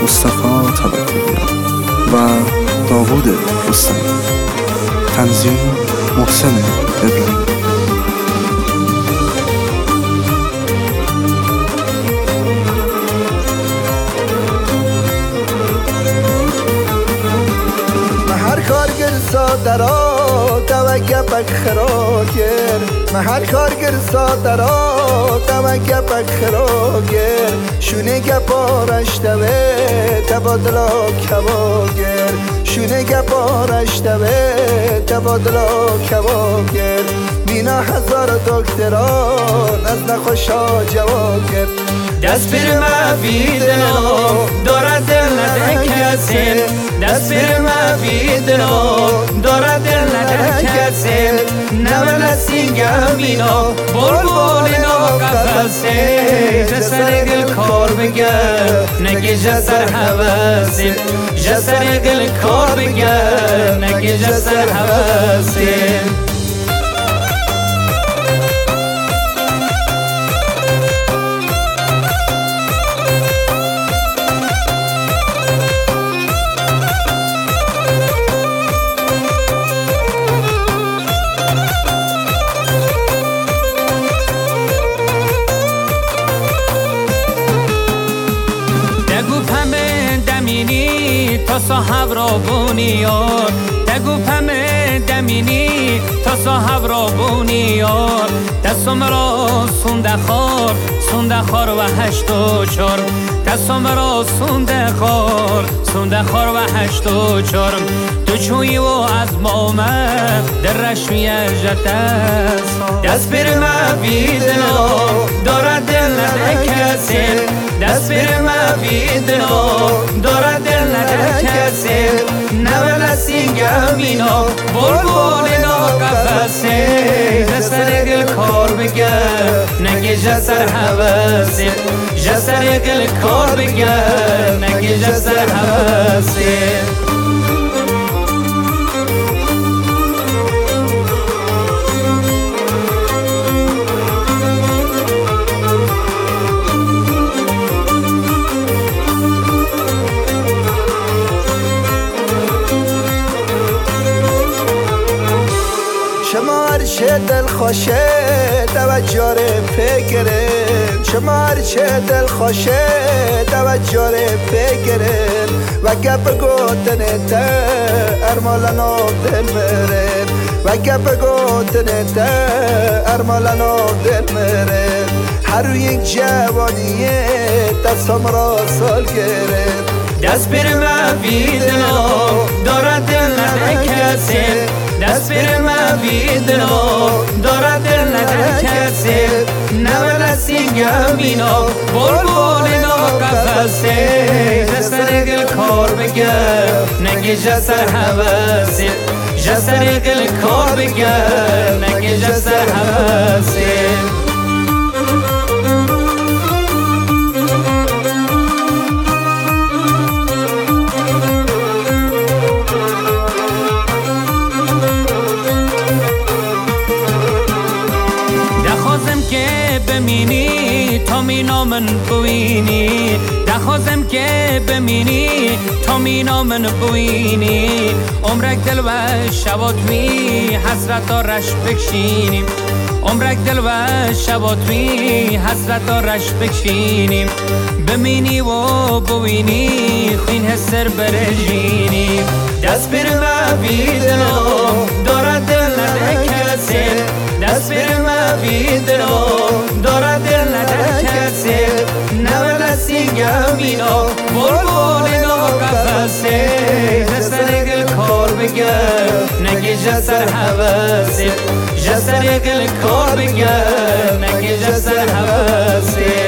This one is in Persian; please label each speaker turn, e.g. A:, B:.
A: مصطفی توکلیان و داوود رستمی. تنظیم محسن ابراهیمی.
B: کارگر سادرا دوگه بخراگر محل کارگر سادرا دوگه بخراگر شونه گپارش دوه تبادلا کواگر شونه گپارش دوه تبادلا کواگر مینا هزار دکتران از نخوشا جواگر
C: دست بر مفیدنو داره دل نده کسی دست بر مفیدنو داره دل نده کسی نمال سینگامینا بلبل نو قفصی جسر گل کار بگر نگی جسر حواسی جسر گل کار بگر نگی جسر حواسی تا صاحب را بونیار تگو پمه دمینی تا صاحب را بونیار دستم را سونده خار و 84 دستم را سونده خار و 84 تو چوی و از مامه در رشوی جتس دست بر مفیدنو داره دل نده کسی دست بر مفیدنو داره دل نده کسی نول سینگامینا بلبل نو قفصی جسر گل کار بگر نگی جسر حواسی جسر گل کار بگر نگی جسر حواسی
B: شما هرچه دل خوشه توجه فکرن شما هرچه دل خوشه توجه فکرن و گپ گوتن تا ارمالانو دل مرن و گپ گوتن تا ارمالانو دل مرن هر یک جوانیه دستم را سال گرن
C: دست بر مفیدنو داره دل نده کسی دست بر مفیدنو داره دل نده کسی نول سینگامینا بلبل نو قفصی جسر گل کار بگر نگی جسر حواسی جسر گل کار بگر نگی جسر حواسی بمینی تا مینا من بوینی دخوازم که بمینی تا مینا من بوینی عمرک دل و شبات می حسرت رش بکشینیم عمرک دل و شبات می حسرت رش بکشینیم بمینی و بوینی خوین هسر برژینیم دست بر مفیدنو داره دل نده کسی دست بر مفیدنو داره دل نده کسی نول سینگامینا بلبل نو قفصی جسر گل کار بگر نگی جسر حواسی جسر گل کار بگر نگی جسر حواسی